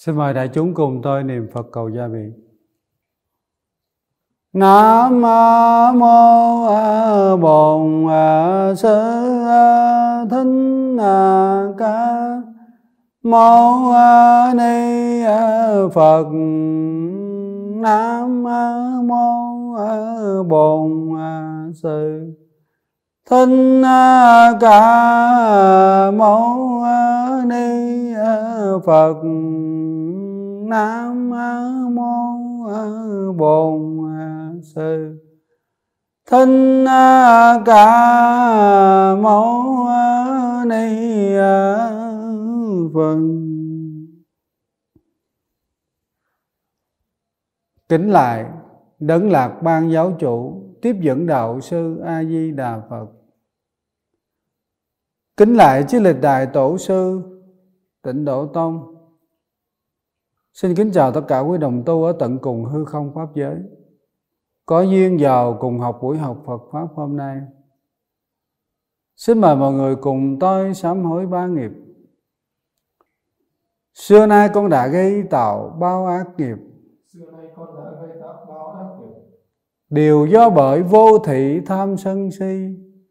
Xin mời đại chúng cùng tôi niệm Phật cầu gia bị. Nam mô Bổn Sư Thích Ca Mâu Ni Phật. Nam mô Bổn Sư Thích Ca Mâu Ni Phật. Nam mô Bổn Sư Thích Ca Mâu Ni Phật. Kính lại Đấng Lạc Ban Giáo Chủ, tiếp dẫn đạo sư A Di Đà Phật. Kính lại chư lịch đại tổ sư Tịnh Độ Tông. Xin kính chào tất cả quý đồng tu ở tận cùng hư không pháp giới, có duyên vào cùng học buổi học Phật Pháp hôm nay. Xin mời mọi người cùng tôi sám hối ba nghiệp. Xưa nay con đã gây tạo bao ác nghiệp, đều do bởi vô thị tham sân si,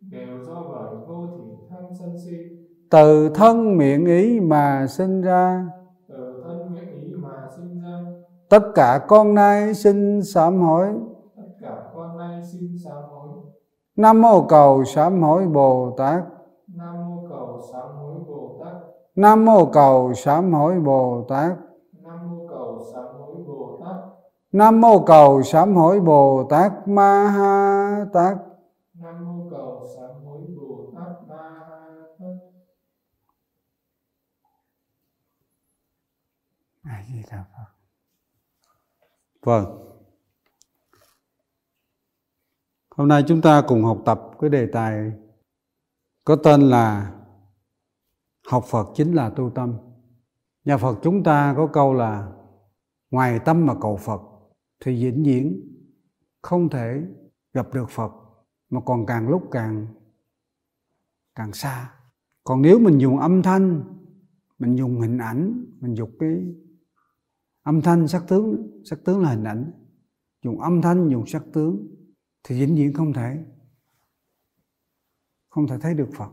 từ thân miệng ý mà sinh ra. Tất cả con nay xin sám hối. Nam mô cầu sám hối Bồ Tát. Nam mô cầu sám hối Bồ Tát. Nam mô cầu sám hối Bồ Tát Ma Ha Tát. Nam mô cầu sám hối Bồ Tát Ma Ha Tát. A Di Đà Phật. Vâng. Hôm nay chúng ta cùng học tập cái đề tài có tên là học Phật chính là tu tâm. Nhà Phật chúng ta có câu là ngoài tâm mà cầu Phật thì vĩnh viễn không thể gặp được Phật, mà còn càng lúc càng xa. Còn nếu mình dùng âm thanh, mình dùng hình ảnh, mình dùng cái âm thanh sắc tướng là hình ảnh, dùng âm thanh, dùng sắc tướng thì vĩnh viễn không thể thấy được Phật.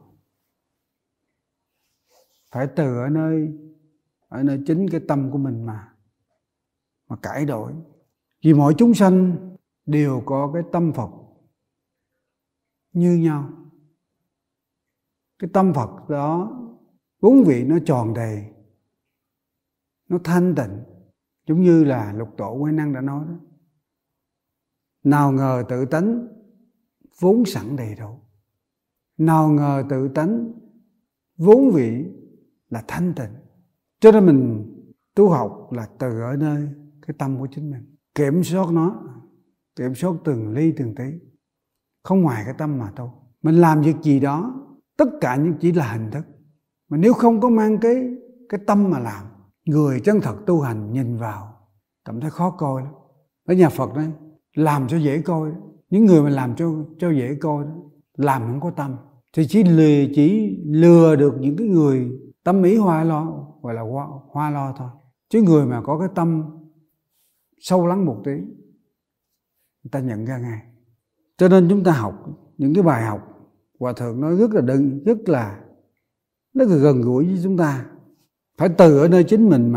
Phải từ ở nơi chính cái tâm của mình mà cải đổi. Vì mỗi chúng sanh đều có cái tâm Phật như nhau. Cái tâm Phật đó vốn vị nó tròn đầy, nó thanh tịnh, giống như là Lục Tổ Huệ Năng đã nói đó. Nào ngờ tự tánh vốn sẵn đầy đủ. Nào ngờ tự tánh vốn vị là thanh tịnh. Cho nên mình tu học là từ ở nơi cái tâm của chính mình, kiểm soát nó, kiểm soát từng ly từng tí, không ngoài cái tâm mà tu. Mình làm việc gì đó, tất cả những chỉ là hình thức. Mà nếu không có mang cái tâm mà làm, người chân thật tu hành nhìn vào cảm thấy khó coi lắm. Ở nhà Phật đấy, làm cho dễ coi. Những người mà làm cho dễ coi đó, làm không có tâm thì chỉ lừa được những cái người tâm ý hoa lo, gọi là hoa lo thôi. Chứ người mà có cái tâm sâu lắng một tí, người ta nhận ra ngay. Cho nên chúng ta học những cái bài học Hòa Thượng nói rất là gần gũi với chúng ta. Phải từ ở nơi chính mình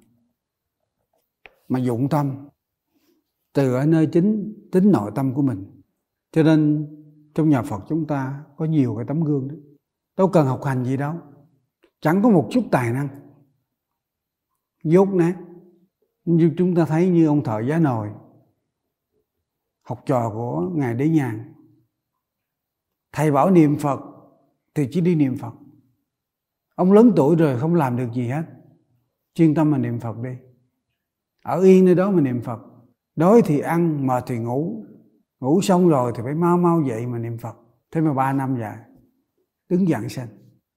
mà dụng tâm, từ ở nơi tính nội tâm của mình. Cho nên trong nhà Phật chúng ta có nhiều cái tấm gương đó. Đâu cần học hành gì đâu, chẳng có một chút tài năng, dốt nát. Như chúng ta thấy như ông thợ giá nồi, học trò của Ngài Đế Nhàn. Thầy bảo niệm Phật thì chỉ đi niệm Phật. Ông lớn tuổi rồi không làm được gì hết, chuyên tâm mà niệm Phật đi. Ở yên nơi đó mà niệm Phật. Đói thì ăn, mệt thì ngủ. Ngủ xong rồi thì phải mau dậy mà niệm Phật. Thế mà 3 năm dài đứng giảng sanh.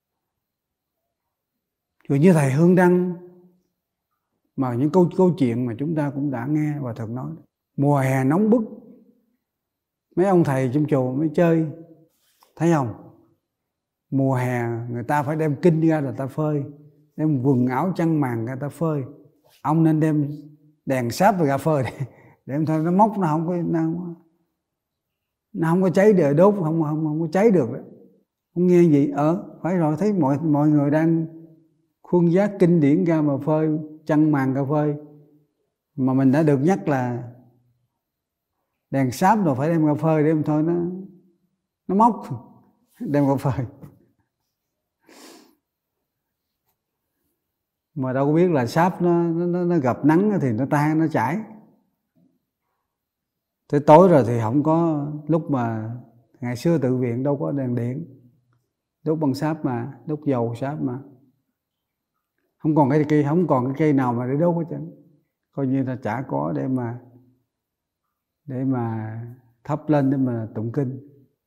Rồi như thầy Hương Đăng, mà những câu chuyện mà chúng ta cũng đã nghe Hòa Thượng nói. Mùa hè nóng bức, mấy ông thầy trong chùa mới chơi, thấy không? Mùa hè người ta phải đem kinh ra là ta phơi, đem quần áo chăn màn ra ta phơi. ông nên đem đèn sáp và gà phơi để em thôi, nó mốc nó không có cháy được, đốt không có cháy được đó. Không nghe gì phải rồi, thấy mọi người đang khuôn giác kinh điển ra mà phơi chăn màn cà phê, mà mình đã được nhắc là đèn sáp rồi phải đem cà phê để em thôi, nó mốc đem cà phê. Mà đâu có biết là sáp nó gặp nắng thì nó tan, nó chảy. Tới tối rồi thì không có, lúc mà ngày xưa tự viện đâu có đèn điện, đốt bằng sáp mà, đốt dầu sáp mà. Không còn cái cây nào mà để đốt hết trơn. Coi như là chả có để mà thắp lên để mà tụng kinh.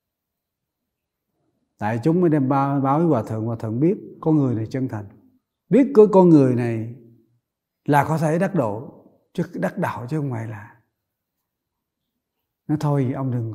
Tại chúng mới đem báo với Hòa Thượng biết con người này chân thành, biết cái con người này là có thể đắc độ, chứ đắc đạo chứ không phải là nó thôi ông đừng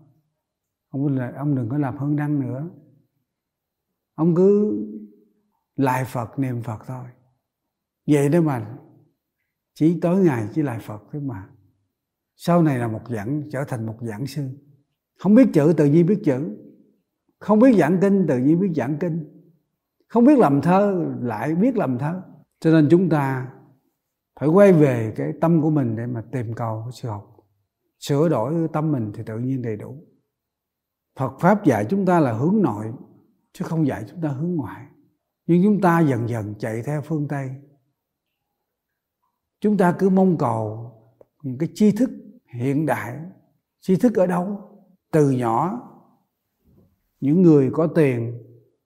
có làm hơn đăng nữa, ông cứ lại Phật niệm Phật thôi. Vậy đó mà chỉ tối ngày chỉ lại Phật thôi mà. Sau này là trở thành một giảng sư. Không biết chữ tự nhiên biết chữ, không biết giảng kinh tự nhiên biết giảng kinh, không biết làm thơ lại biết làm thơ. Cho nên chúng ta phải quay về cái tâm của mình để mà tìm cầu sự học, sửa đổi tâm mình thì tự nhiên đầy đủ. Phật Pháp dạy chúng ta là hướng nội, chứ không dạy chúng ta hướng ngoại. Nhưng chúng ta dần dần chạy theo phương Tây. Chúng ta cứ mong cầu những cái tri thức hiện đại. Tri thức ở đâu? Từ nhỏ, những người có tiền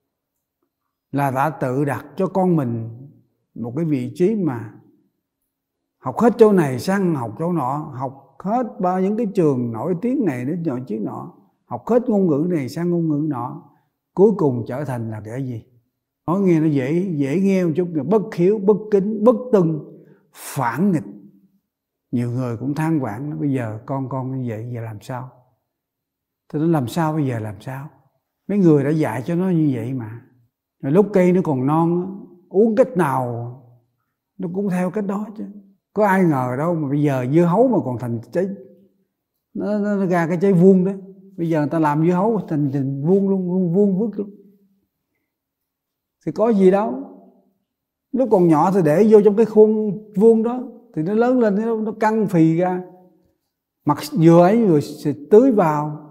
là đã tự đặt cho con mình một cái vị trí mà học hết chỗ này sang học chỗ nọ, học hết bao những cái trường nổi tiếng này đến nổi tiếng nọ, học hết ngôn ngữ này sang ngôn ngữ nọ, cuối cùng trở thành là cái gì? Nói nghe nó dễ nghe một chút, là bất hiếu, bất kính, bất tuân, phản nghịch. Nhiều người cũng than vãn, bây giờ con như vậy giờ làm sao? Tôi nói làm sao bây giờ làm sao? Mấy người đã dạy cho nó như vậy mà. Rồi lúc cây nó còn non, uống cách nào nó cũng theo cách đó chứ. Có ai ngờ đâu mà bây giờ dưa hấu mà còn thành trái, nó ra cái trái vuông đó. Bây giờ người ta làm dưa hấu thành vuông luôn, vuông vức luôn. Thì có gì đâu. Lúc còn nhỏ thì để vô trong cái khuôn vuông đó, thì nó lớn lên nó căng phì ra. Mặt dừa ấy rồi tưới vào,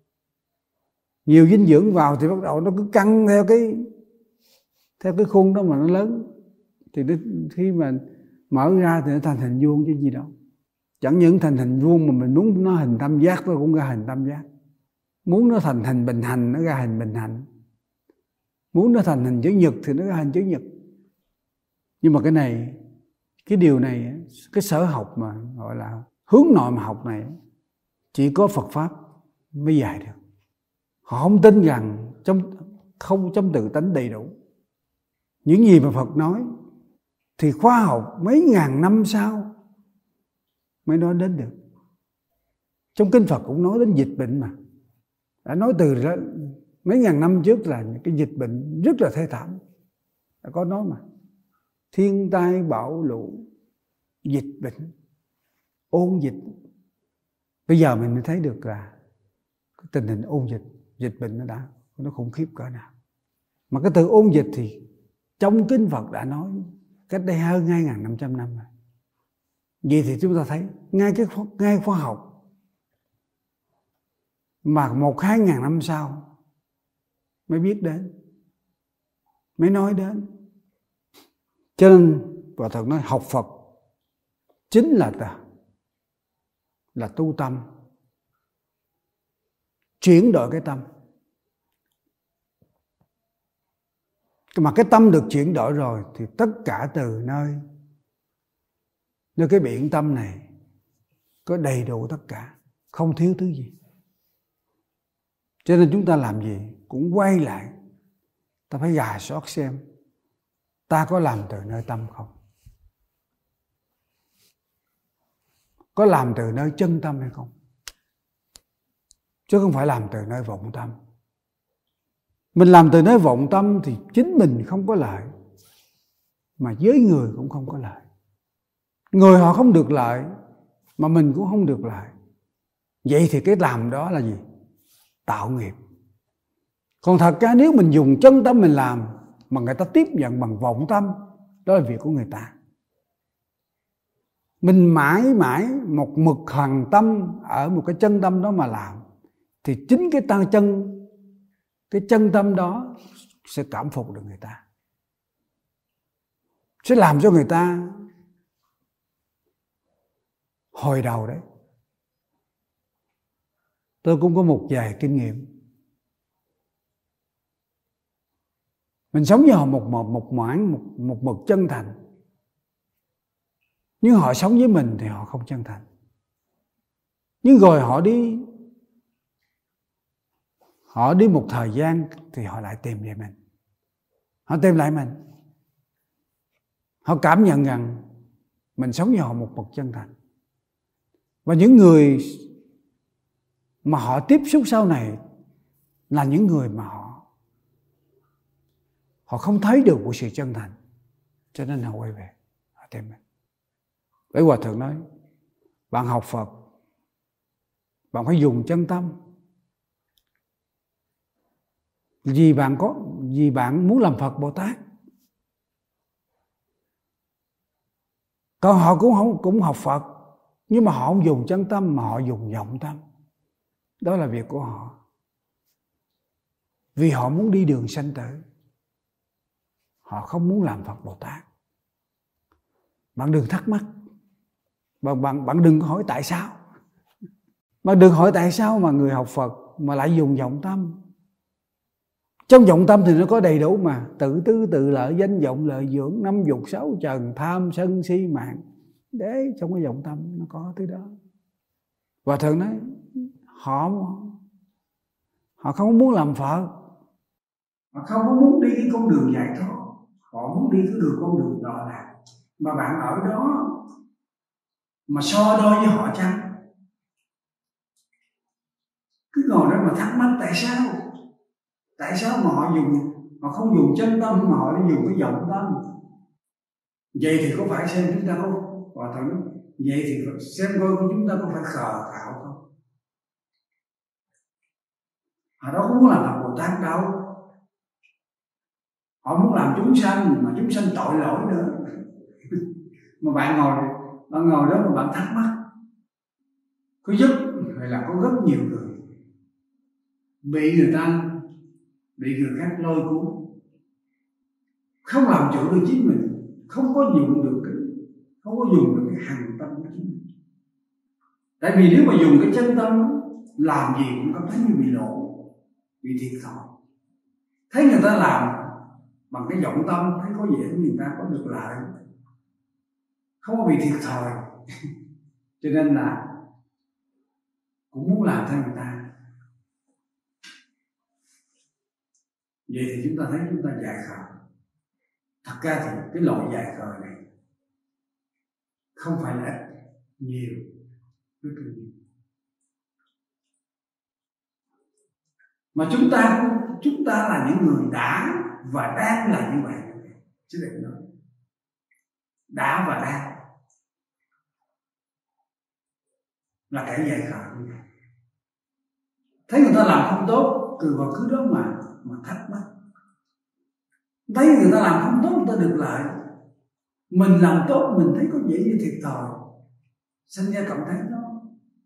nhiều dinh dưỡng vào thì bắt đầu nó cứ căng theo cái khuôn đó mà nó lớn. Thì khi mà mở ra thì nó thành hình vuông chứ gì đâu. Chẳng những thành hình vuông mà mình muốn nó hình tam giác nó cũng ra hình tam giác. Muốn nó thành hình bình hành nó ra hình bình hành. Muốn nó thành hình chữ nhật thì nó ra hình chữ nhật. Nhưng mà cái điều này, cái sở học mà gọi là hướng nội mà học này, chỉ có Phật Pháp mới dạy được. Họ không tin rằng không trong tự tánh đầy đủ. Những gì mà Phật nói thì khoa học mấy ngàn năm sau mới nói đến được. Trong kinh Phật cũng nói đến dịch bệnh mà. Đã nói từ mấy ngàn năm trước là những cái dịch bệnh rất là thê thảm. Đã có nói mà. Thiên tai bão lũ, dịch bệnh, ôn dịch. Bây giờ mình mới thấy được là cái tình hình ôn dịch bệnh nó khủng khiếp cỡ nào. Mà cái từ ôn dịch thì trong kinh Phật đã nói cách đây hơn 2.500 năm rồi. Vậy thì chúng ta thấy ngay khoa học mà 1-2 ngàn năm sau mới biết đến, mới nói đến. Cho nên Hòa Thượng nói học Phật chính là tu tâm, chuyển đổi cái tâm. Mà cái tâm được chuyển đổi rồi thì tất cả từ nơi cái biển tâm này có đầy đủ tất cả, không thiếu thứ gì. Cho nên chúng ta làm gì cũng quay lại, ta phải rà soát xem ta có làm từ nơi tâm không, có làm từ nơi chân tâm hay không, chứ không phải làm từ nơi vọng tâm. Mình làm từ nơi vọng tâm thì chính mình không có lợi, mà với người cũng không có lợi. Người họ không được lợi mà mình cũng không được lợi. Vậy thì cái làm đó là gì? Tạo nghiệp. Còn thật ra nếu mình dùng chân tâm mình làm mà người ta tiếp nhận bằng vọng tâm, đó là việc của người ta. Mình mãi mãi một mực hằng tâm ở một cái chân tâm đó mà làm, thì chính cái chân tâm đó sẽ cảm phục được người ta, sẽ làm cho người ta hồi đầu đấy. Tôi cũng có một vài kinh nghiệm. Mình sống với họ một mực chân thành, nhưng họ sống với mình thì họ không chân thành. Nhưng rồi họ đi một thời gian thì họ lại tìm về mình. Họ tìm lại mình. Họ cảm nhận rằng mình sống với họ một mực chân thành. Và những người mà họ tiếp xúc sau này là những người mà họ không thấy được một sự chân thành, cho nên họ quay về, họ tìm mình. Bởi Hòa Thượng nói, bạn học Phật, bạn phải dùng chân tâm. Vì bạn muốn làm Phật Bồ Tát. Còn họ cũng học Phật, nhưng mà họ không dùng chân tâm mà họ dùng vọng tâm. Đó là việc của họ. Vì họ muốn đi đường sanh tử, họ không muốn làm Phật Bồ Tát. Bạn đừng thắc mắc, bạn đừng hỏi tại sao. Bạn đừng hỏi tại sao mà người học Phật mà lại dùng vọng tâm. Trong vọng tâm thì nó có đầy đủ mà. Tự tư tự lợi, danh vọng lợi dưỡng, năm dục sáu trần, tham sân si mạng. Đấy, trong cái vọng tâm nó có thứ đó. Và Thượng nói họ không muốn làm Phật, họ không có muốn đi cái con đường giải thoát, họ muốn đi cái con đường đọa lạc. Mà bạn ở đó mà so đo với họ chăng? Cứ ngồi đó mà thắc mắc tại sao mà họ không dùng chân tâm mà họ lại dùng cái vọng tâm. Vậy thì có phải xem chúng ta có Hòa Thượng nói, vậy thì xem coi chúng ta có phải khờ khạo không? Họ đâu có muốn làm Phật Bồ Tát đâu. Họ muốn làm chúng sanh, mà chúng sanh tội lỗi nữa. Mà bạn ngồi đó mà bạn thắc mắc, có giúp hay là có rất nhiều người bị người khác lôi cuốn, không làm chủ được chính mình, không có dùng được cái hằng tâm của chính mình. Tại vì nếu mà dùng cái chân tâm làm gì cũng cảm thấy như bị lộ, bị thiệt thòi. Thấy người ta làm bằng cái vọng tâm, thấy có vẻ người ta có được lợi, không có bị thiệt thòi. Cho nên là cũng muốn làm theo người ta. Vậy thì chúng ta thấy chúng ta dại khờ. Thật ra thì cái loại dại khờ này không phải là ít, nhiều, rất là nhiều. Mà chúng ta là những người đã và đang là như vậy. Chứ đừng nói đã và đang là kẻ dại khờ như vậy. Thấy người ta làm không tốt, cứ đó mà thắc mắc. Thấy người ta làm không tốt, người ta được lợi. Mình làm tốt, mình thấy có vẻ như thiệt thòi, sinh ra cảm thấy nó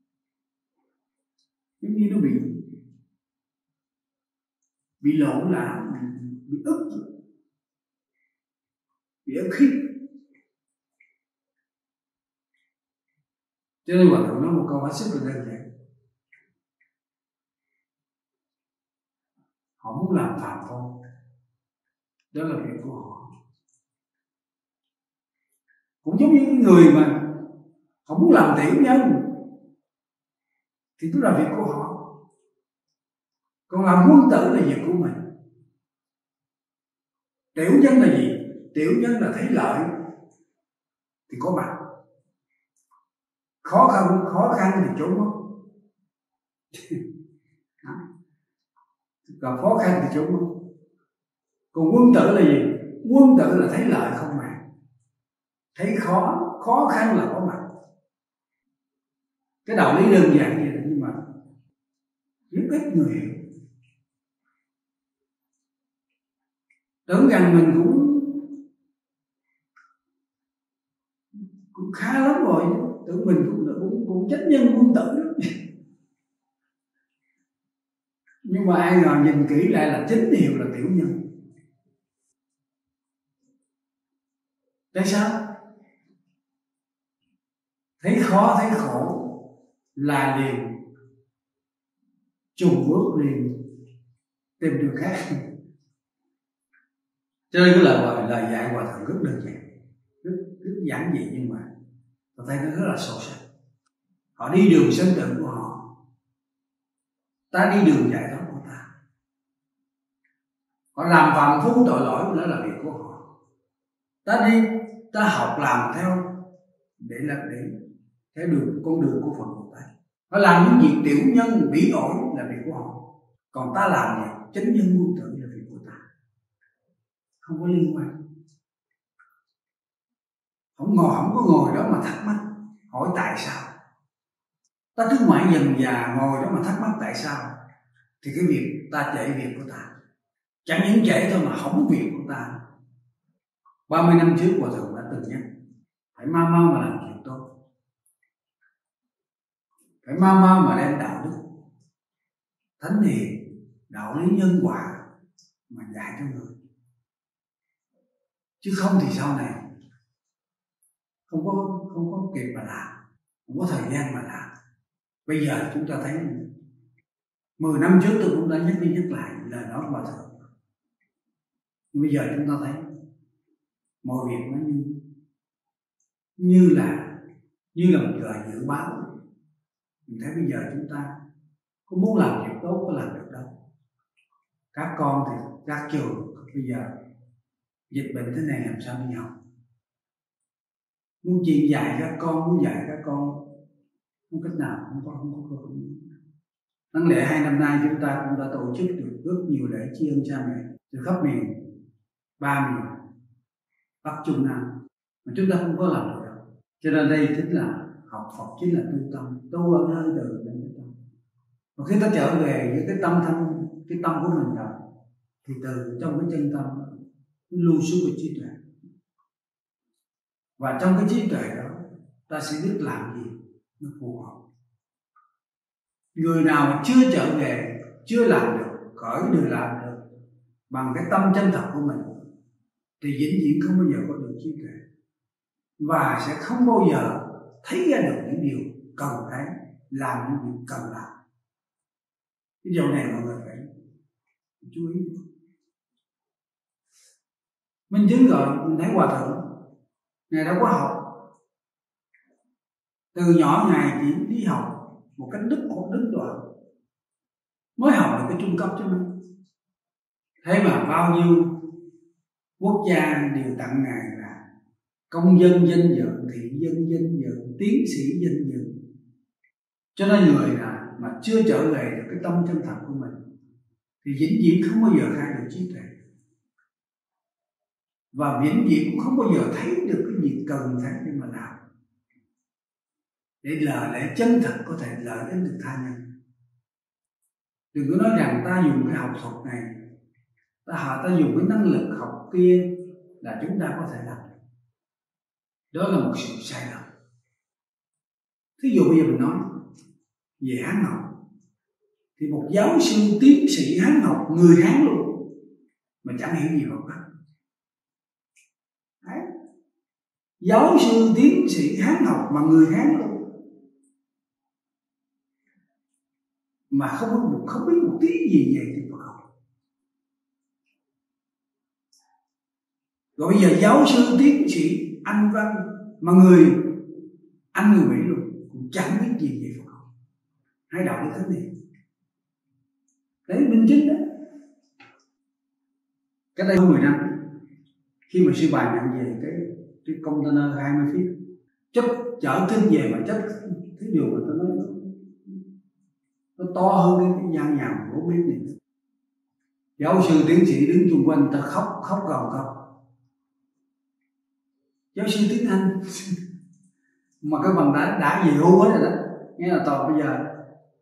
giống như nó bị lộn lạ, bị ức khiếp. Cho nên Hòa Thượng nói một câu hết sức là đơn giản. Họ muốn làm phạm thôi, đó là việc của họ. Cũng giống như những người mà họ muốn làm tiểu nhân thì đó là việc của họ. Còn làm quân tử là việc của mình. Tiểu nhân là gì? Tiểu nhân là thấy lợi thì có mặt, khó khăn thì trốn mất. Gặp khó khăn thì trốn mất. Còn quân tử là gì? Quân tử là thấy lợi không mà, thấy khó khó khăn là có mặt. Cái đạo lý đơn giản vậy nhưng mà rất ít người hiểu. Tưởng rằng mình cũng khá lắm rồi, tưởng mình cũng trách nhân quân tử lắm. Nhưng mà ai ngờ nhìn kỹ lại là chính hiệu là tiểu nhân. Tại sao? Thấy khó thấy khổ là liền trùng bước liền tìm đường khác. Cho nên cái lời dạy Hòa Thượng rất đơn giản, rất giản dị, nhưng mà tôi thấy nó rất là sâu sắc. Họ đi đường sinh tử của họ, ta đi đường giải thoát của ta. Họ làm phạm phu tội lỗi, đó là việc của họ. Ta học làm theo để theo con đường của Phật Bồ Tát. Họ làm những việc tiểu nhân bỉ ổi là việc của họ, còn ta làm việc chánh nhân quân tử là việc của ta, không có liên quan. Không có ngồi đó mà thắc mắc hỏi tại sao. Ta cứ mãi dần già ngồi đó mà thắc mắc tại sao, thì cái việc ta chạy việc của ta. Chẳng những chạy thôi mà hỏng việc của ta. 30 năm trước Hòa Thượng đã từng nhắc phải mau mà làm chuyện tốt, phải mau mà đem đạo đức thánh hiền, đạo lý nhân quả mà dạy cho người. Chứ không thì sau này không có kịp mà làm, không có thời gian mà làm. Bây giờ chúng ta thấy 10 năm trước tôi cũng đã nhắc đi nhắc lại lời nói của Hòa Thượng. Nhưng bây giờ chúng ta thấy mọi việc nó như là một lời dự báo. Mình thấy bây giờ chúng ta có muốn làm việc tốt có làm được đâu. Các con thì các trường bây giờ dịch bệnh thế này làm sao đi học. Muốn chuyện dạy các con, muốn dạy các con không cách nào, không có cơ hội. Đáng lẽ 2 năm nay chúng ta cũng đã tổ chức được rất nhiều lễ tri ân cha mẹ từ khắp miền, 3 miền Bắc Trung Nam mà chúng ta không có làm được đâu. Cho nên đây chính là học Phật, chính là tu tâm, tu ở nơi từ đến cái tâm. Và khi ta trở về với cái tâm của mình rồi, thì từ trong cái chân tâm lưu xuống cái trí tuệ. Và trong cái trí tuệ đó ta sẽ biết làm gì nó phù hợp. Người nào mà chưa trở về, chưa làm được, khởi được làm được bằng cái tâm chân thật của mình thì vĩnh viễn không bao giờ có được trí tuệ, và sẽ không bao giờ thấy ra được những điều cần phải làm, những việc cần làm. Cái điều này mọi người phải chú ý. Minh chứng rồi, mình thấy Hòa Thượng Ngài đã có học. Từ nhỏ Ngài chỉ đi học một cách đứt đoạn, mới học được cái trung cấp cho mình. Thế mà bao nhiêu quốc gia đều tặng Ngài là công dân danh dự, thị dân danh dự, tiến sĩ danh dự. Cho nên người nào mà chưa trở về được cái tâm chân thật của mình thì vĩnh viễn không bao giờ khai được trí tuệ, và vĩnh viễn cũng không bao giờ thấy được cái việc cần phải để mà làm, để lẽ chân thật có thể lợi đến được tha nhân. Đừng có nói rằng ta dùng cái học thuật này, ta dùng cái năng lực học kia là chúng ta có thể làm được. Đó là một sự sai lầm. Thí dụ bây giờ mình nói về Hán học, thì một giáo sư tiến sĩ Hán học, người Hán luôn, mà chẳng hiểu gì Phật pháp. Giáo sư tiến sĩ Hán học mà người Hán luôn, mà không biết một tí gì về thì Phật học. Rồi bây giờ giáo sư tiến sĩ Anh văn mà người Anh người Mỹ luôn cũng chẳng biết gì về Phật học hay đạo lý thánh hiền. Đấy minh chứng đó. Cách đây 10 năm, khi mà sư bà nhận về cái container 20 feet chất chở kinh về, mà chất thí dụ mà tôi nói nó to hơn cái gian nhà của biết này. Giáo sư tiến sĩ đứng chung quanh ta khóc gào khóc. Giáo sư tiếng Anh mà cái bằng đã về hưu hết rồi đó, nghĩa là toàn bây giờ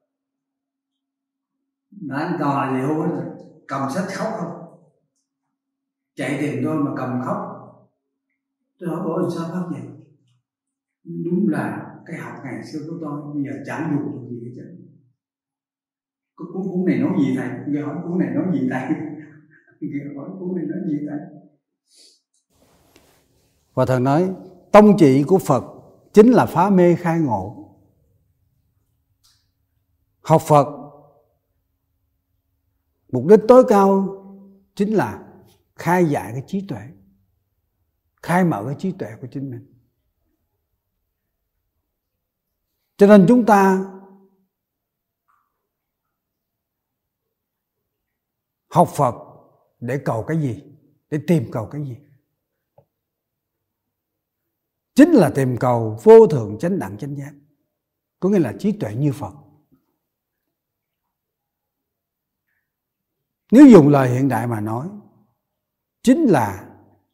đã toàn là về hưu hết rồi, cầm sách khóc không, chạy tìm tôi mà cầm khóc. Tôi hỏi bộ sao khóc vậy? Đúng là cái học ngày xưa của tôi bây giờ chẳng dùng được gì hết trơn. Cuốn này nói gì thầy? Nghe hỏi cuốn này nói gì thầy? Nghe hỏi cuốn này nói gì thầy? Và Thần nói tông trị của Phật chính là phá mê khai ngộ. Học Phật mục đích tối cao chính là khai giải cái trí tuệ, khai mở cái trí tuệ của chính mình. Cho nên chúng ta học Phật để cầu cái gì? Để tìm cầu cái gì? Chính là tìm cầu vô thượng chánh đẳng chánh giác, có nghĩa là trí tuệ như Phật. Nếu dùng lời hiện đại mà nói, chính là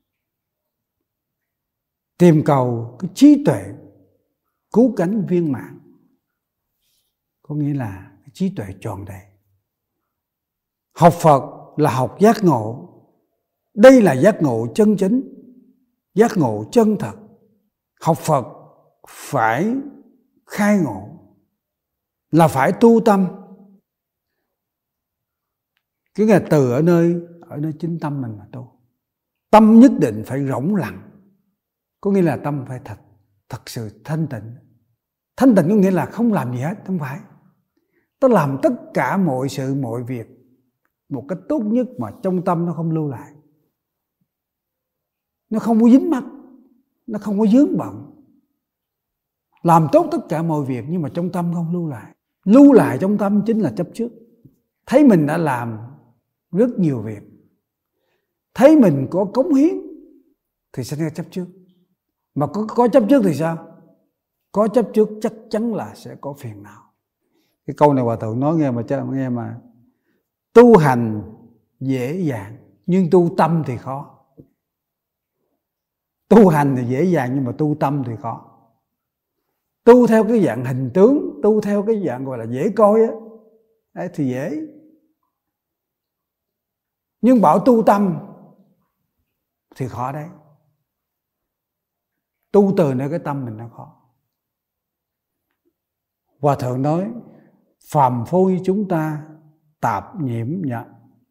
tìm cầu cái trí tuệ cứu cánh viên mãn, có nghĩa là cái trí tuệ tròn đầy. Học Phật là học giác ngộ. Đây là giác ngộ chân chính, giác ngộ chân thật. Học Phật phải khai ngộ, là phải tu tâm. Cái là từ ở nơi chính tâm mình mà tu. Tâm nhất định phải rỗng lặng, có nghĩa là tâm phải thật sự thanh tịnh. Thanh tịnh có nghĩa là không làm gì hết, không phải. Ta làm tất cả mọi sự mọi việc một cách tốt nhất mà trong tâm nó không lưu lại, nó không có dính mắc, nó không có vướng bận. Làm tốt tất cả mọi việc nhưng mà trong tâm không lưu lại. Lưu lại trong tâm chính là chấp trước. Thấy mình đã làm rất nhiều việc, thấy mình có cống hiến thì sẽ chấp trước. Mà có chấp trước thì sao? Có chấp trước chắc chắn là sẽ có phiền não. Cái câu này Hòa Thượng nói nghe mà tu hành dễ dàng nhưng tu tâm thì khó. Tu hành thì dễ dàng nhưng mà tu tâm thì khó. Tu theo cái dạng hình tướng, tu theo cái dạng gọi là dễ coi á, đấy thì dễ. Nhưng bảo tu tâm thì khó đấy. Tu từ nơi cái tâm mình nó khó. Hòa Thượng nói phàm phu như chúng ta tạp nhiễm nhận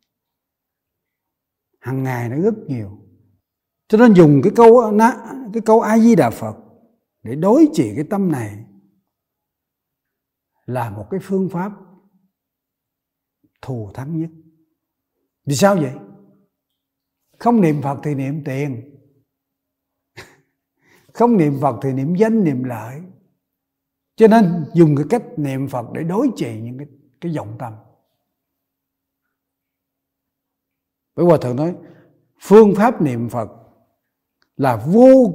hàng ngày nó rất nhiều, cho nên dùng cái câu A Di Đà Phật để đối trị cái tâm này là một cái phương pháp thù thắng nhất. Vì sao vậy? Không niệm Phật thì niệm tiền, không niệm Phật thì niệm danh niệm lợi. Cho nên dùng cái cách niệm Phật để đối trị những cái vọng tâm. Bởi Hòa Thượng nói phương pháp niệm Phật là vô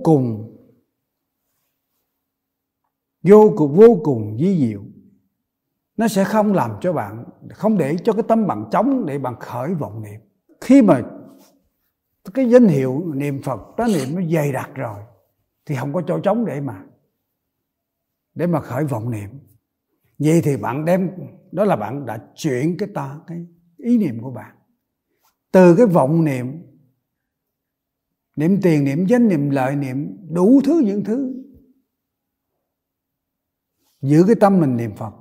cùng vi diệu. Nó sẽ không làm cho bạn, không để cho cái tâm bạn trống để bạn khởi vọng niệm. Khi mà cái danh hiệu niệm Phật tá niệm nó dày đặc rồi thì không có chỗ trống để mà khởi vọng niệm. Vậy thì bạn đó là bạn đã chuyển cái ý niệm của bạn từ cái vọng niệm tiền, niệm danh, niệm lợi, niệm đủ thứ những thứ, giữ cái tâm mình niệm Phật.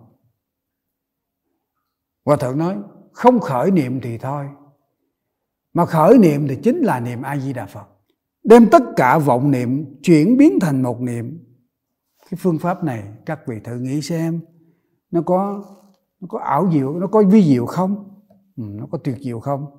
Hòa Thượng nói không khởi niệm thì thôi, mà khởi niệm thì chính là niệm A Di Đà Phật, đem tất cả vọng niệm chuyển biến thành một niệm. Cái phương pháp này các vị thử nghĩ xem, nó có ảo diệu, nó có vi diệu không? Nó có tuyệt diệu không?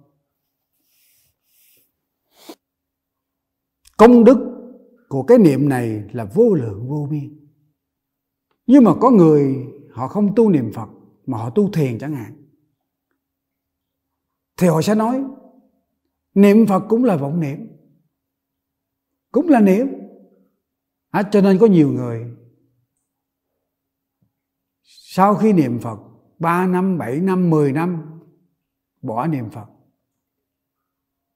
Công đức của cái niệm này là vô lượng vô biên. Nhưng mà có người họ không tu niệm Phật mà họ tu thiền chẳng hạn, thì họ sẽ nói niệm Phật cũng là vọng niệm, cũng là niệm. Cho nên có nhiều người sau khi niệm Phật 3 năm, 7 năm, 10 năm bỏ niệm Phật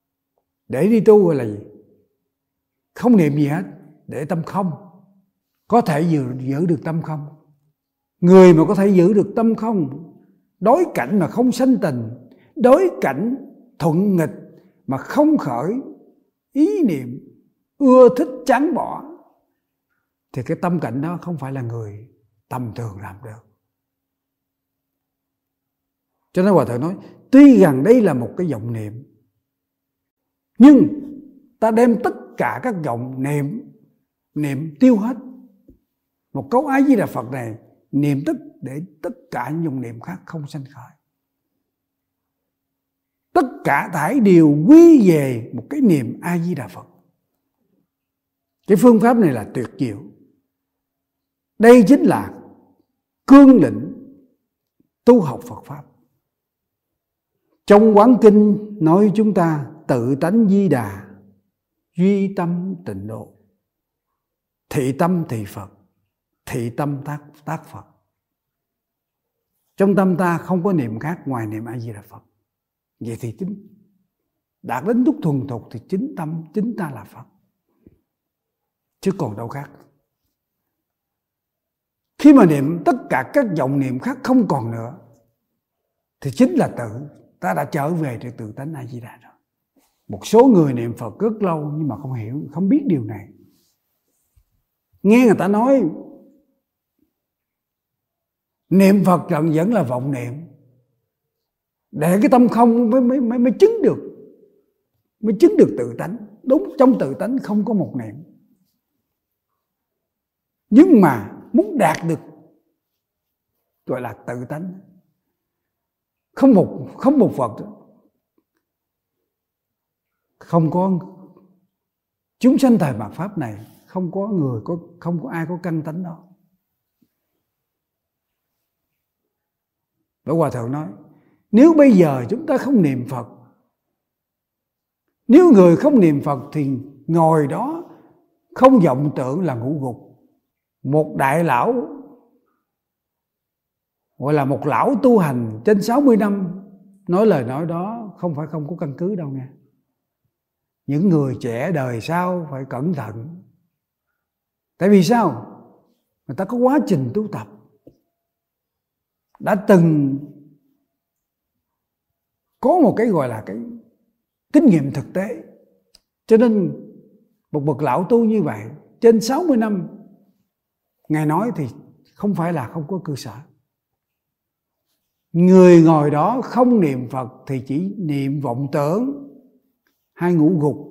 để đi tu, gọi là gì? Không niệm gì hết, để tâm không, có thể giữ được tâm không? Người mà có thể giữ được tâm không, đối cảnh mà không sanh tình, đối cảnh thuận nghịch mà không khởi ý niệm ưa thích chán bỏ, thì cái tâm cảnh đó không phải là người tầm thường làm được. Cho nên Hòa Thượng nói, tuy rằng đây là một cái vọng niệm, nhưng ta đem tất cả các vọng niệm tiêu hết. Một câu A Di Đà Phật này niệm để tất cả những vọng niệm khác không sanh khởi. Tất cả thảy đều quy về một cái niệm A Di Đà Phật. Cái phương pháp này là tuyệt diệu. Đây chính là cương lĩnh tu học Phật pháp. Trong Quán Kinh nói chúng ta tự tánh Di Đà, duy tâm tịnh độ, thị tâm thị Phật, thị tâm tác Phật. Trong tâm ta không có niệm khác ngoài niệm A Di Đà Phật. Vậy thì chính đạt đến lúc thuần thục thì chính ta là Phật, chứ còn đâu khác. Khi mà niệm tất cả các vọng niệm khác không còn nữa thì chính là ta đã trở về được tự tánh A Di Đà rồi. Một số người niệm Phật rất lâu nhưng mà không hiểu, không biết điều này. Nghe người ta nói niệm Phật vẫn là vọng niệm, để cái tâm không mới chứng được tự tánh. Đúng, trong tự tánh không có một niệm, nhưng mà muốn đạt được gọi là tự tánh, không một Phật, không có chúng sanh thời mạt pháp này, không có ai có căn tánh đó. Và Hòa Thượng nói, nếu bây giờ chúng ta không niệm Phật, nếu người không niệm Phật thì ngồi đó không vọng tưởng là ngũ gục. Một đại lão, gọi là một lão tu hành trên 60 năm nói lời nói đó không phải không có căn cứ đâu nha. Những người trẻ đời sau phải cẩn thận. Tại vì sao? Người ta có quá trình tu tập, đã từng có một cái gọi là cái kinh nghiệm thực tế. Cho nên một bậc lão tu như vậy trên 60 năm, Ngài nói thì không phải là không có cơ sở. Người ngồi đó không niệm Phật thì chỉ niệm vọng tưởng hay ngũ gục.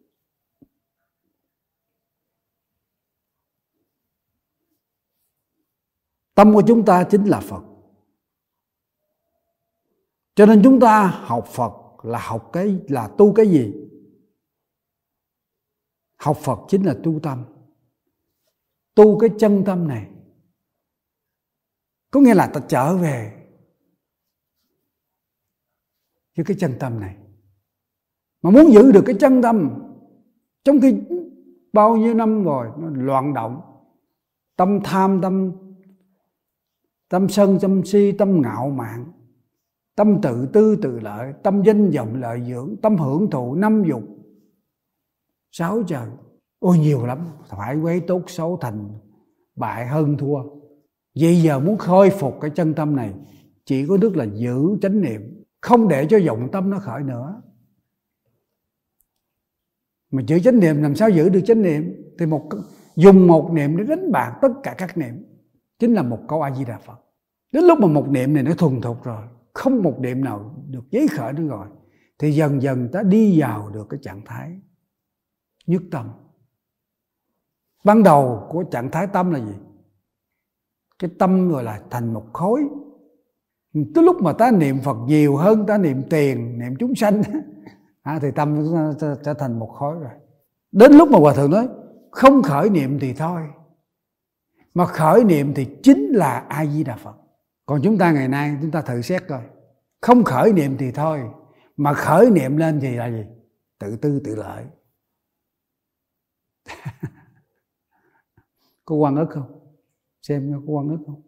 Tâm của chúng ta chính là Phật. Cho nên chúng ta học Phật là tu cái gì? Học Phật chính là tu tâm. Tu cái chân tâm này, có nghĩa là ta trở về với cái chân tâm này. Mà muốn giữ được cái chân tâm, trong khi bao nhiêu năm rồi nó loạn động, tâm tham, tâm sân, tâm si, tâm ngạo mạn, tâm tự tư tự lợi, tâm danh vọng lợi dưỡng, tâm hưởng thụ năm dục, sáu trời. Ôi nhiều lắm, phải quấy tốt xấu thành bại hơn thua. Vậy giờ muốn khôi phục cái chân tâm này, chỉ có nước là giữ chánh niệm, không để cho vọng tâm nó khởi nữa. Mà giữ chánh niệm làm sao giữ được chánh niệm? Thì dùng một niệm để đánh bại tất cả các niệm, chính là một câu A Di Đà Phật. Đến lúc mà một niệm này nó thuần thục rồi, không một niệm nào được giấy khởi nữa rồi, thì dần dần ta đi vào được cái trạng thái nhất tâm. Ban đầu của trạng thái tâm là gì? Cái tâm gọi là thành một khối. Tới lúc mà ta niệm Phật nhiều hơn, ta niệm tiền, niệm chúng sanh thì tâm trở thành một khối rồi. Đến lúc mà Hòa Thượng nói không khởi niệm thì thôi, mà khởi niệm thì chính là A Di Đà Phật. Còn chúng ta ngày nay chúng ta thử xét coi, không khởi niệm thì thôi, mà khởi niệm lên thì là gì? Tự tư tự lợi. Có oan ức không? Xem có oan ức không?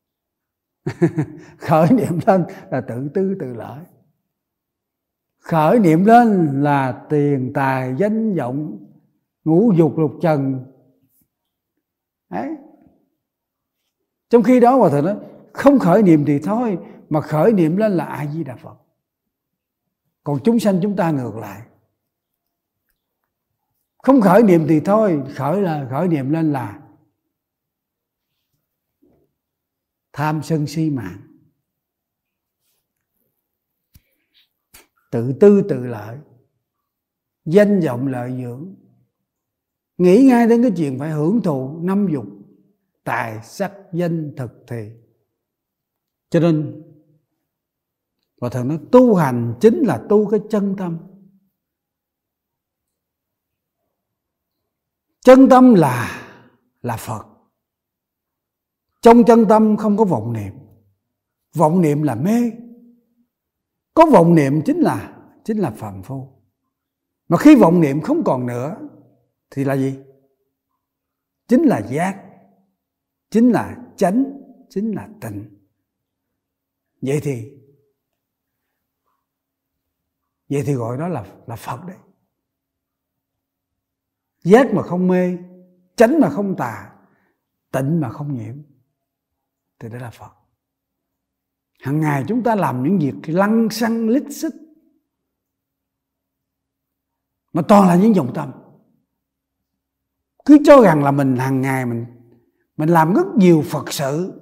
Khởi niệm lên là tự tư tự lợi. Khởi niệm lên là tiền tài danh vọng, ngũ dục lục trần Đấy. Trong khi đó Hòa Thượng nói không khởi niệm thì thôi, mà khởi niệm lên là A Di Đà Phật. Còn chúng sanh chúng ta ngược lại, không khởi niệm thì thôi, khởi niệm lên là tham sân si mạng, tự tư tự lợi, danh vọng lợi dưỡng, nghĩ ngay đến cái chuyện phải hưởng thụ năm dục, tài sắc danh thực thì. Cho nên Hòa Thượng nói tu hành chính là tu cái chân tâm. Chân tâm là Phật. Trong chân tâm không có vọng niệm. Vọng niệm là mê. Có vọng niệm chính là phàm phu. Mà khi vọng niệm không còn nữa thì là gì? Chính là giác, chính là chánh, chính là tịnh. Vậy thì gọi đó là Phật đấy. Giác mà không mê, chánh mà không tà, tịnh mà không nhiễm, thì đó là Phật. Hằng ngày chúng ta làm những việc lăng xăng lít xích, mà toàn là những vọng tâm. Cứ cho rằng là mình hàng ngày mình làm rất nhiều Phật sự.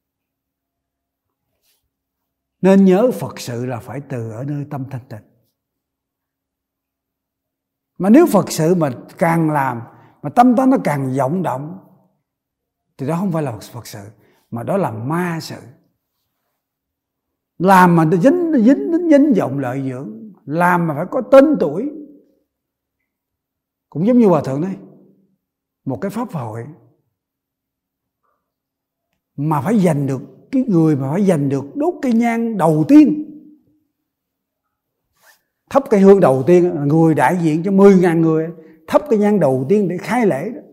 Nên nhớ Phật sự là phải từ ở nơi tâm thanh tịnh. Mà nếu Phật sự mà càng làm mà tâm nó càng vọng động thì đó không phải là Phật sự, mà đó là ma sự. Làm mà dính đến danh vọng lợi dưỡng, làm mà phải có tên tuổi. Cũng giống như Hòa Thượng nói, một cái pháp hội mà phải giành được, cái người mà phải giành được đốt cây nhang đầu tiên, thắp cây hương đầu tiên, người đại diện cho 10.000 người thắp cây nhang đầu tiên để khai lễ đó,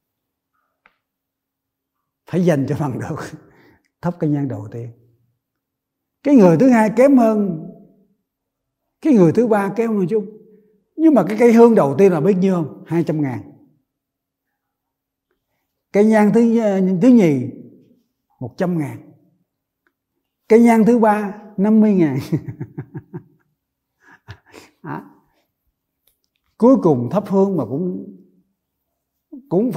phải dành cho bằng được thắp cây nhang đầu tiên. Cái người thứ hai kém hơn, cái người thứ ba kém hơn chút, nhưng mà cái cây hương đầu tiên là biết nhiêu không? 200.000. Cây nhang thứ nhì 100.000. Cây nhang thứ ba 50.000. Cuối cùng thắp hương mà cũng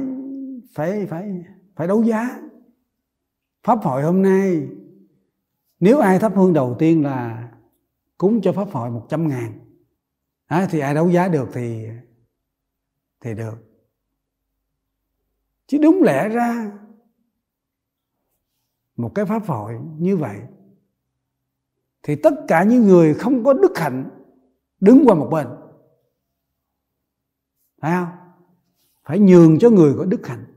phải đấu giá. Pháp hội hôm nay nếu ai thắp hương đầu tiên là cúng cho pháp hội 100.000 thì ai đấu giá được thì được. Chứ đúng lẽ ra một cái pháp hội như vậy thì tất cả những người không có đức hạnh đứng qua một bên, phải không? Phải nhường cho người có đức hạnh,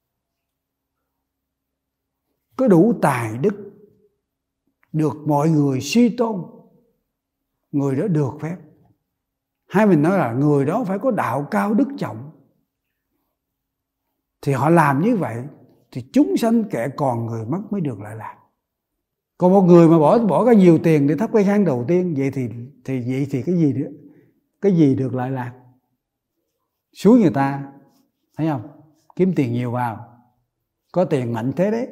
có đủ tài đức, được mọi người suy tôn, người đó được phép. Hay mình nói là người đó phải có đạo cao đức trọng, thì họ làm như vậy thì chúng sanh kẻ còn người mất mới được lợi lạc. Còn một người mà bỏ ra nhiều tiền để thắp cây nhang đầu tiên, vậy thì cái gì được lợi lạc? Suối người ta, thấy không? Kiếm tiền nhiều vào, có tiền mạnh thế đấy.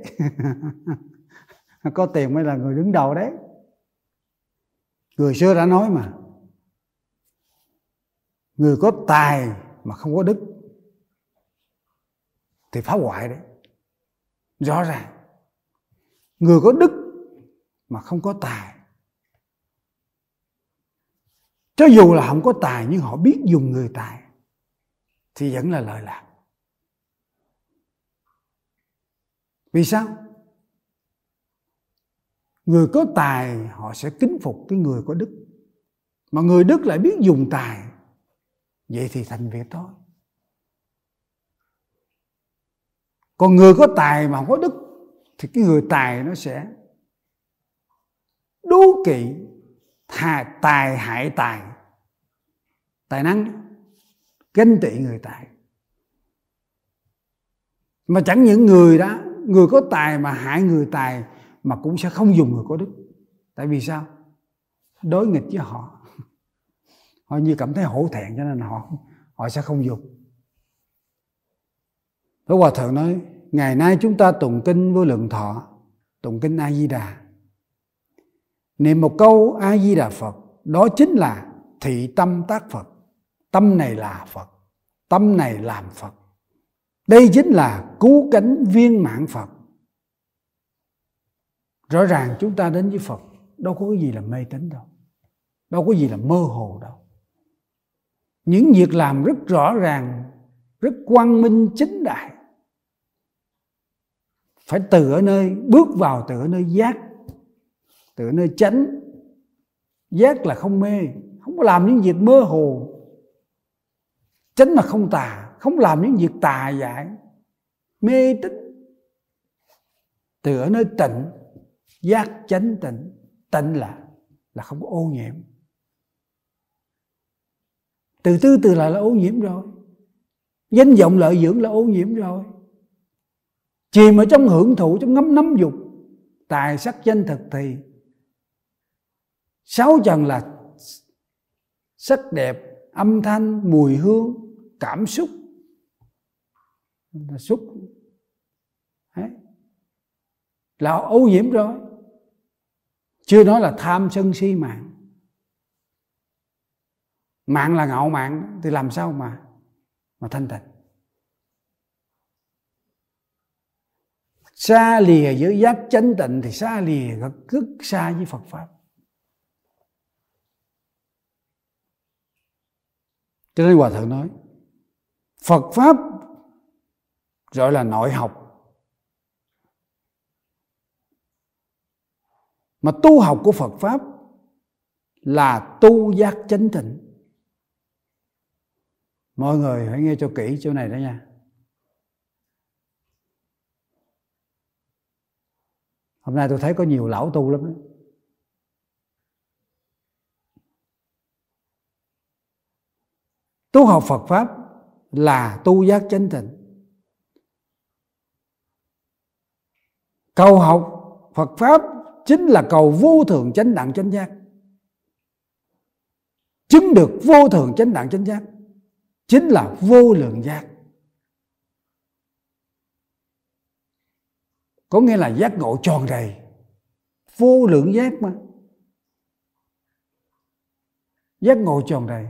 Có tiền mới là người đứng đầu đấy. Người xưa đã nói mà, người có tài mà không có đức thì phá hoại đấy. Rõ ràng người có đức mà không có tài, cho dù là không có tài nhưng họ biết dùng người tài thì vẫn là lợi lạc. Vì sao? Người có tài họ sẽ kính phục cái người có đức, mà người đức lại biết dùng tài, vậy thì thành việc thôi. Còn người có tài mà không có đức thì cái người tài nó sẽ đố kỵ, tài hại tài năng, ganh tị người tài. Mà chẳng những người đó, người có tài mà hại người tài mà cũng sẽ không dùng người có đức. Tại vì sao? Đối nghịch với họ, họ như cảm thấy hổ thẹn, cho nên họ sẽ không dùng. Đức Hòa Thượng nói, ngày nay chúng ta tụng kinh Vô Lượng Thọ, tụng kinh A Di Đà, niệm một câu A Di Đà Phật, đó chính là thị tâm tác Phật. Tâm này là Phật, tâm này làm Phật. Đây chính là cứu cánh viên mãn Phật. Rõ ràng chúng ta đến với Phật đâu có cái gì là mê tín đâu, đâu có gì là mơ hồ đâu. Những việc làm rất rõ ràng, rất quang minh chính đại. Phải từ ở nơi bước vào, từ ở nơi giác, từ ở nơi chánh. Giác là không mê, không có làm những việc mơ hồ. Chánh là không tà, không làm những việc tà dại, mê tín. Từ ở nơi tịnh, giác chánh tịnh. Tịnh là không có ô nhiễm. Từ tư từ lại là ô nhiễm rồi. Danh vọng lợi dưỡng là ô nhiễm rồi. Chìm ở trong hưởng thụ, trong ngấm nắm dục, tài sắc danh thực thì. Sáu trần là sắc đẹp, âm thanh, mùi hương, cảm xúc, xúc đấy, là ô nhiễm rồi. Chưa nói là tham sân si mạng. Mạng là ngạo mạn thì làm sao mà thanh tịnh. Xa lìa với giác chánh tịnh thì xa lìa rất xa với Phật Pháp. Cho nên Hòa Thượng nói Phật Pháp gọi là nội học, mà tu học của Phật Pháp là tu giác chánh tịnh. Mọi người hãy nghe cho kỹ chỗ này đó nha. Hôm nay tôi thấy có nhiều lão tu lắm đó. Tu học Phật Pháp là tu giác chánh tịnh. Cầu học Phật Pháp chính là cầu vô thượng chánh đẳng chánh giác. Chứng được vô thượng chánh đẳng chánh giác chính là vô lượng giác. Có nghĩa là giác ngộ tròn đầy, vô lượng giác mà. Giác ngộ tròn đầy,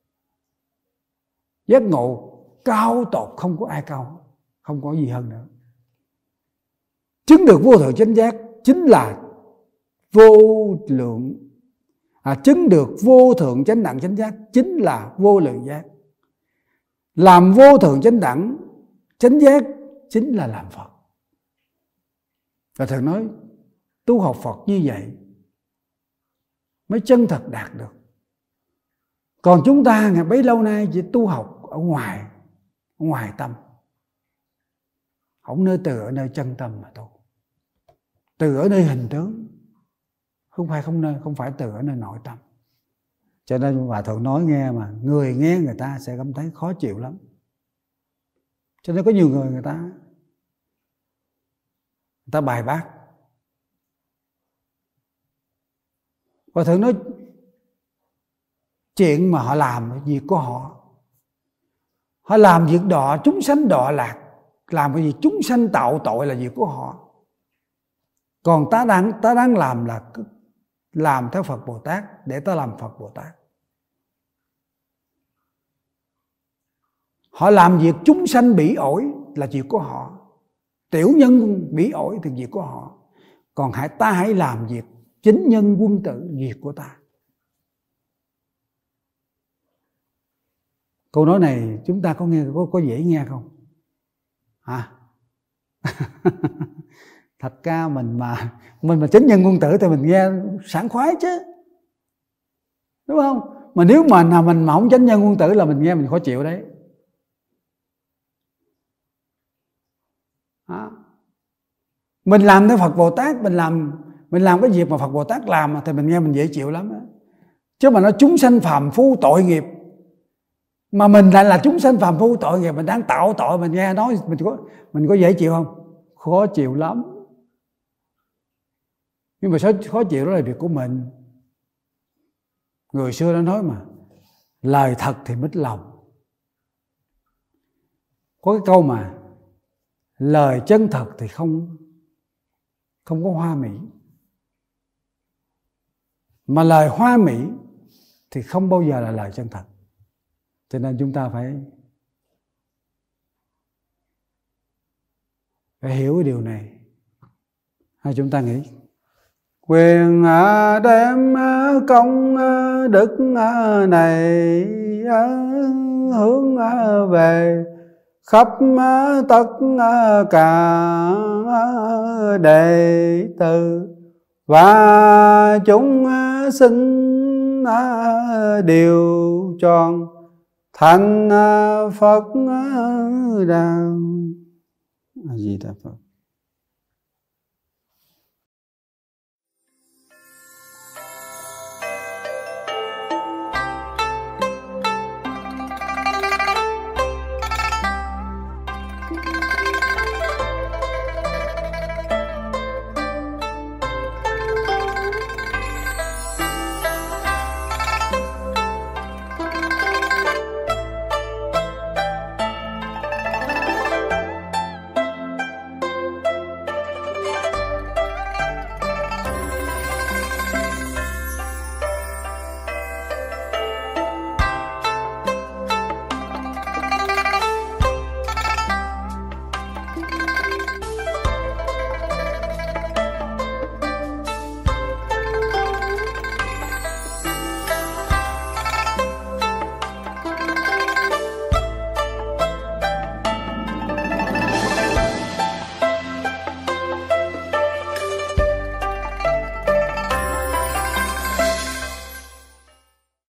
giác ngộ cao tột, không có ai cao, không có gì hơn nữa. Chứng được vô thượng chánh giác chính là vô lượng, chứng được vô thượng chánh đẳng chánh giác chính là vô lượng giác. Làm vô thượng chánh đẳng chánh giác chính là làm Phật. Và Thầy nói tu học Phật như vậy mới chân thật đạt được. Còn chúng ta ngày bấy lâu nay chỉ tu học ở ngoài tâm, không nơi từ ở nơi chân tâm mà tu. Từ ở nơi hình tướng, không phải từ ở nơi nội tâm. Cho nên Hòa Thượng nói nghe mà người nghe người ta sẽ cảm thấy khó chịu lắm. Cho nên có nhiều người ta bài bác. Hòa Thượng nói chuyện mà họ làm việc của họ. Họ làm việc đọa chúng sanh đọa lạc, làm cái gì chúng sanh tạo tội là việc của họ. Còn ta đang làm là làm theo Phật Bồ Tát để ta làm Phật Bồ Tát. Họ làm việc chúng sanh bị ổi là việc của họ, tiểu nhân bị ổi thì việc của họ. Còn ta hãy làm việc chính nhân quân tử, việc của ta. Câu nói này chúng ta có nghe, có dễ nghe không? Hả? Thật ra mình mà chính nhân quân tử thì mình nghe sảng khoái chứ, đúng không? Mà nếu mà mình mà không chính nhân quân tử là mình nghe mình khó chịu đấy. Mình làm theo Phật Bồ Tát, mình làm cái việc mà Phật Bồ Tát làm thì mình nghe mình dễ chịu lắm đó. Chứ mà nó chúng sanh phàm phu tội nghiệp, mà mình lại là chúng sanh phàm phu tội nghiệp, mình đang tạo tội, mình nghe nói mình có dễ chịu không? Khó chịu lắm. Nhưng mà khó chịu đó là việc của mình. Người xưa đã nói mà, lời thật thì mít lòng. Có cái câu mà lời chân thật thì không có hoa mỹ, mà lời hoa mỹ thì không bao giờ là lời chân thật. Cho nên chúng ta phải hiểu cái điều này. Hay chúng ta nghĩ quyền đem công đức này hướng về khắp tất cả đệ tử, và chúng sinh đều tròn thành Phật đạo. A Di Đà Phật.